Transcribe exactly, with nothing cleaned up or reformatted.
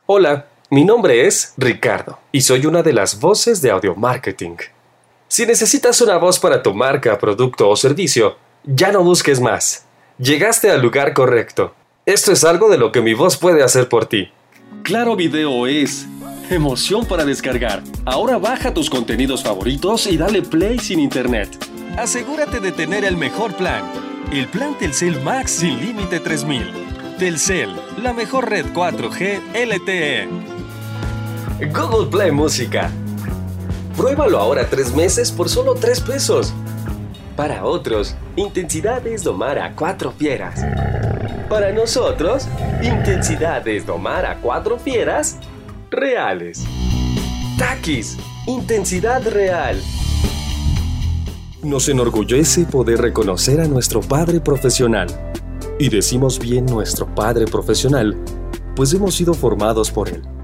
Hola, mi nombre es Ricardo y soy una de las voces de Audio Marketing. Si necesitas una voz para tu marca, producto o servicio, ya no busques más. Llegaste al lugar correcto. Esto es algo de lo que mi voz puede hacer por ti. Claro Video es emoción para descargar. Ahora baja tus contenidos favoritos y dale play sin internet. Asegúrate de tener el mejor plan. El plan Telcel Max sin límite tres mil. Telcel, la mejor red cuatro G L T E. Google Play Música. Pruébalo ahora tres meses por solo tres pesos. Para otros, intensidad es domar a cuatro fieras. Para nosotros, intensidad es domar a cuatro fieras reales. Takis, intensidad real. Nos enorgullece poder reconocer a nuestro padre profesional. Y decimos bien nuestro padre profesional, pues hemos sido formados por él.